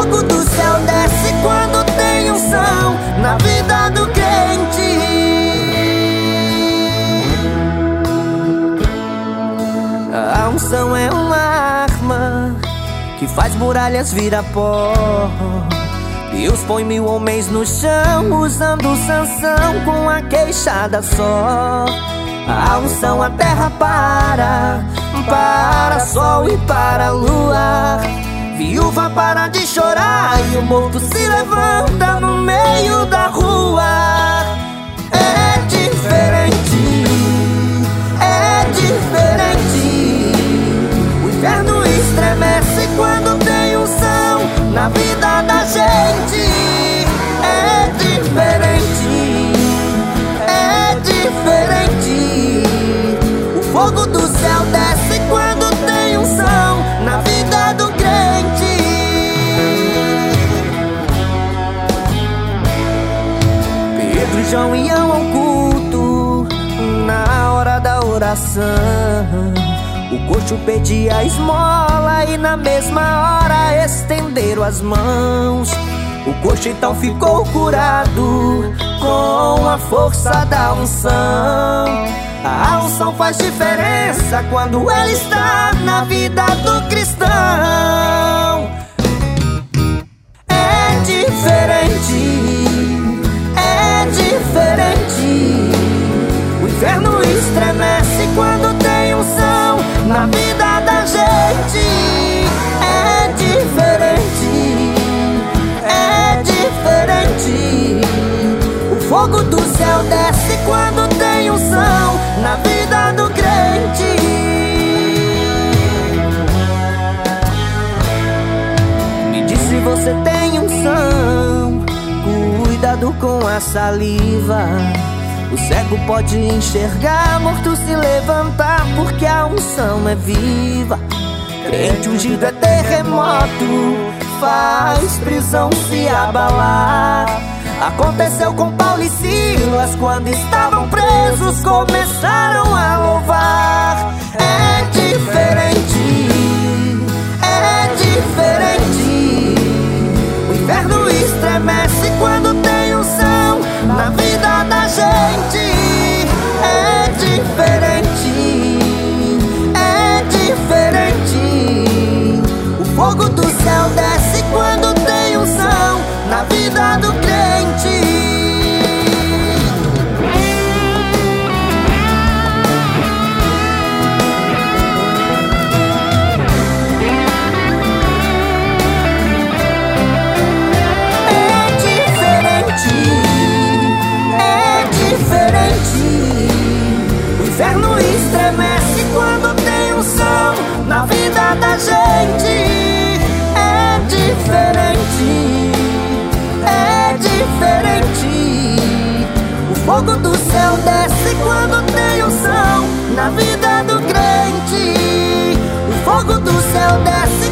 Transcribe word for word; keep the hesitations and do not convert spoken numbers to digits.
fogo do céu desce quando tem unção na vida do crente. A unção é uma arma que faz muralhas virar pó. Deus põe mil homens no chão usando Sansão com a queixada só. A unção a terra para, para sol e para lua. Viúva para de chorar e o morto se levanta no meio da rua. É diferente, é diferente. O inferno estremece quando tem unção na vida da gente. É diferente, é diferente. O fogo do céu desce quando tem unção na vida do crente. Pedro e João iam ao culto na hora da oração. O coxo pedia esmola e na mesma hora estenderam as mãos. O coxo então ficou curado com a força da unção. A unção faz diferença quando ela está na vida do cristão. É diferente, é diferente. O inferno estremece quando tem unção na vida da gente. É diferente, é diferente. O fogo do céu desce quando tem unção na vida do crente. Me diz se você tem unção, cuidado com a saliva. O cego pode enxergar, morto se levantar, porque a unção é viva. Crente ungido é terremoto, faz prisão se abalar. Aconteceu com Paulo e Silas, quando estavam presos começaram a louvar. É diferente, é diferente. O inferno estremece quando tem unção na vida da gente. É diferente, é diferente. O fogo do céu desce quando tem unção na vida do crente. O inferno estremece quando tem unção na vida da gente. É diferente, é diferente. O fogo do céu desce quando tem unção na vida do crente. O fogo do céu desce